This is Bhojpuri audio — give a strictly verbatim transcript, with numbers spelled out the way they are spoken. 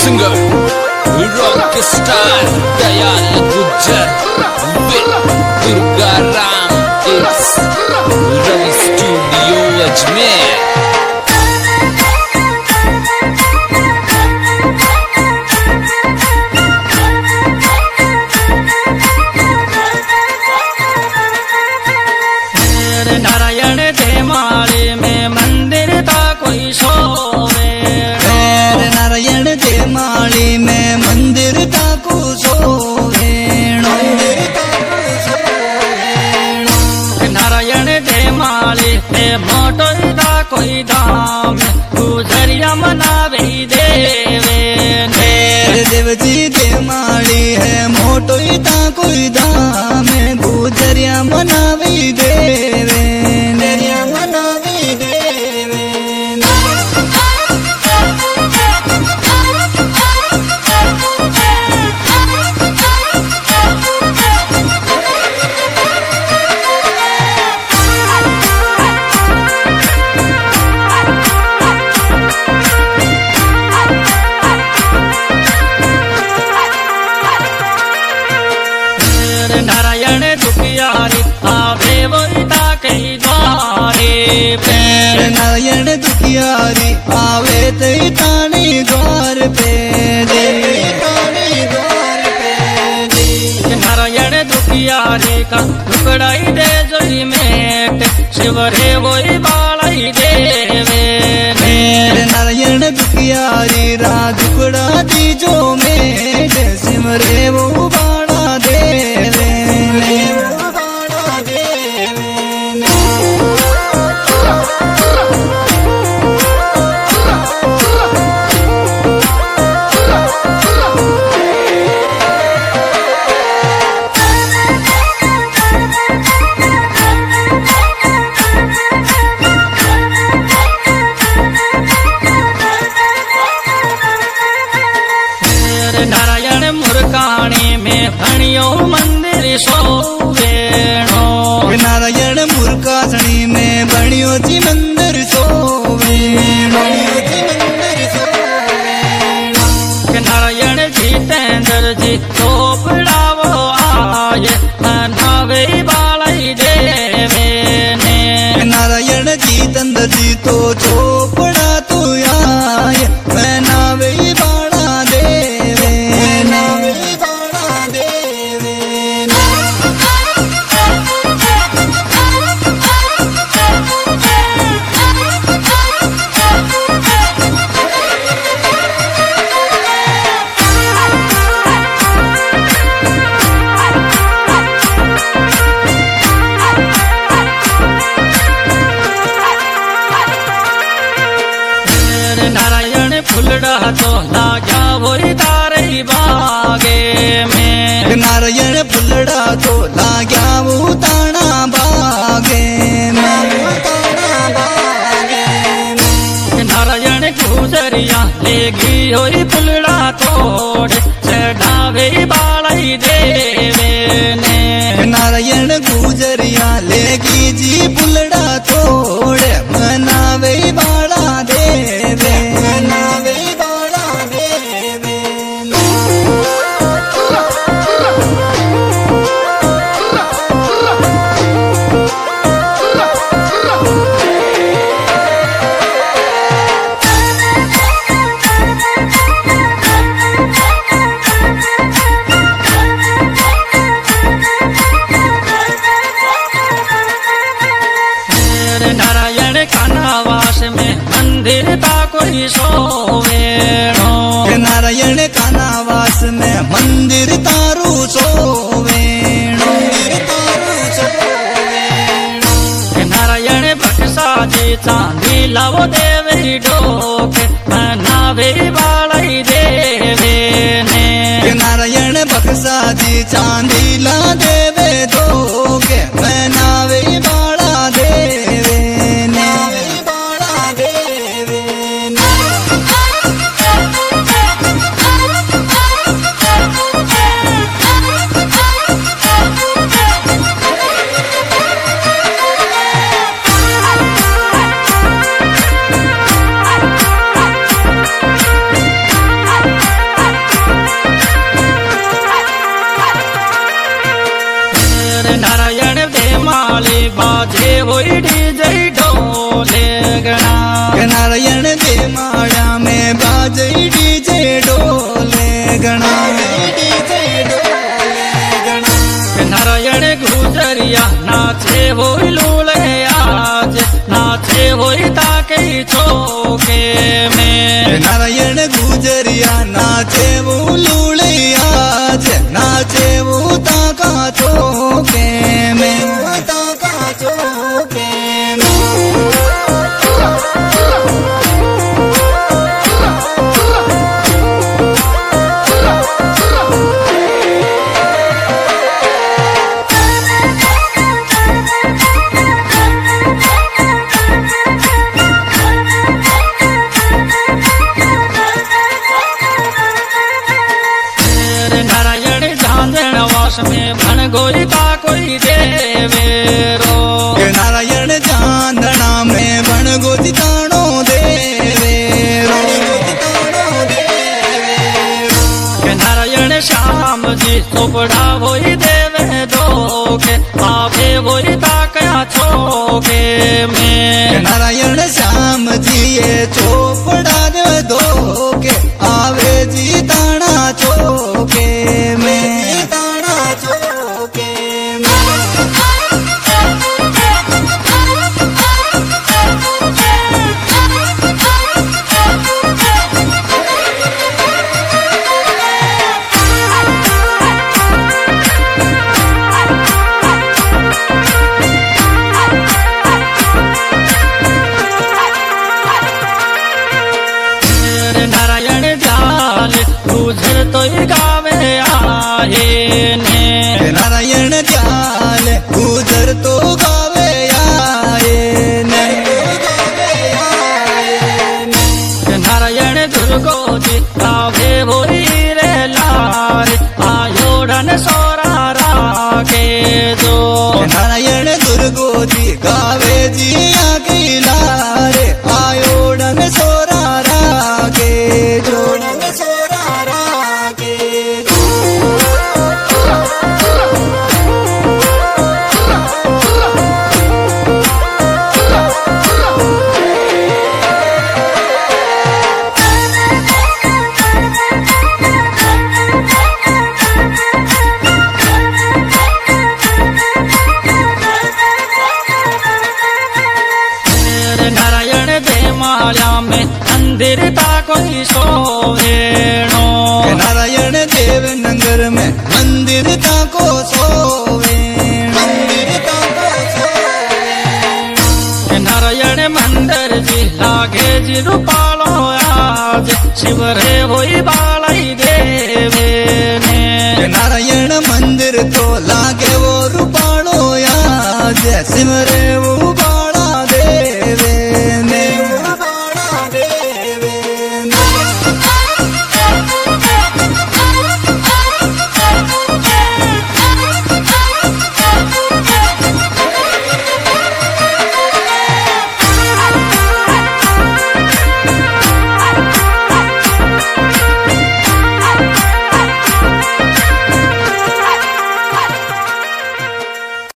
singer, rock star, Dayal Gujjar, with Durga Ram. It's Ravi Studio Ajmer. Narayan जयमाले में मंदिर था कोई सोवे। नारायण जयमाले में मंदिर था को सोवे। नारायण जयमाले में मोटो था कोई धाम गुजरिया मनावे देवे। देव जी जयमाले है मोटो था कोई धाम गुजरिया मनावे देवे। नारायण दुखियारी आवे वोता कई द्वारे पे। नारायण दुखियारी आवे तई ताने द्वार पे। नारायण दुखियारी का टुकड़ाई दे जोई मेट शिवरे वोई बालाई देवे। नारायण दुखियारी रा टुकड़ा दी जो मेट सिमरे वो बाड़ा देवे। नारायण मुरकाणे में भणियो मंदिर सोवेणो। नारायण मुरकासणी में बणियो जी मंदिर सोवेणो। नारायण जितेंद्र जी चोपड़ावो आये नावे बालाई देवे ने। नारायण जितेंद्र जी तो चोपड़ा तो आए मैं नावे बाड़ा देवे। नावे बाड़ा देवे। नारायण फुलड़ा तो लागा वोई तारे बागे में। नारायण फुलड़ा तो लाग्या वो ताना बागे में। नारायण गुजरिया लेगी होई फुलड़ा तोड़ चढ़ावे बालाई देवे ने। नारायण गुजरिया लेगी जी फुलड़ा तोड़ मनावे बाड़ा देवे। मनावे बाड़ा देवे। नारायण कानावास में मंदिर था कोई सोवेणो। नारायण कानावास में मंदिर तारू सोवेणो। नारायण बक्सा जी चांदी लावो देवे डोक नावे बालाई देवे ने। नारायण बक्सा जी चांदी ला देवे दोगे मैं नावे बाड़ा देवे। नावे बाड़ा देवे। નાચે હોય લૂલે આજ નાચે હોય તાકે ચોકે મેં નારાયણ ગુજરિયા નાચે લુળિયા છે નાચે તાકા ચોકે મેં તાકા ચોકે में भन गोई का कोई देवेरो नारायण चांदना में बन गोदी ताणो देवेरो नारायण श्याम जी चोपड़ा वही देवे दो के आवे वही ताकया छोके में नारायण श्याम जी ये चोपड़ा दे दो के आवे जी ताणा चोके में नारायण जाल गुजर तो गावे आए ने नारायण जाल गुजर तो गावे आए ने नारायण दुर्गो जी गावे बोरी रे लार आयोड़न सोरा रागे जो नारायण दुर्गो जी गावे जी आगे लारे आयोड़न सोरा रागे जोड़न सोरा रागे नारायण दे माया में मंदिर ता कोई सोवेणो नारायण देव नगर में मंदिर ताको सोवे मंदिर ताको सोवे नारायण मंदिर जी लागे जी रूपालो आज शिवरे होई बालाई देवे ने नारायण मंदिर तो लागे वो रूपाणो आज सिमरे वो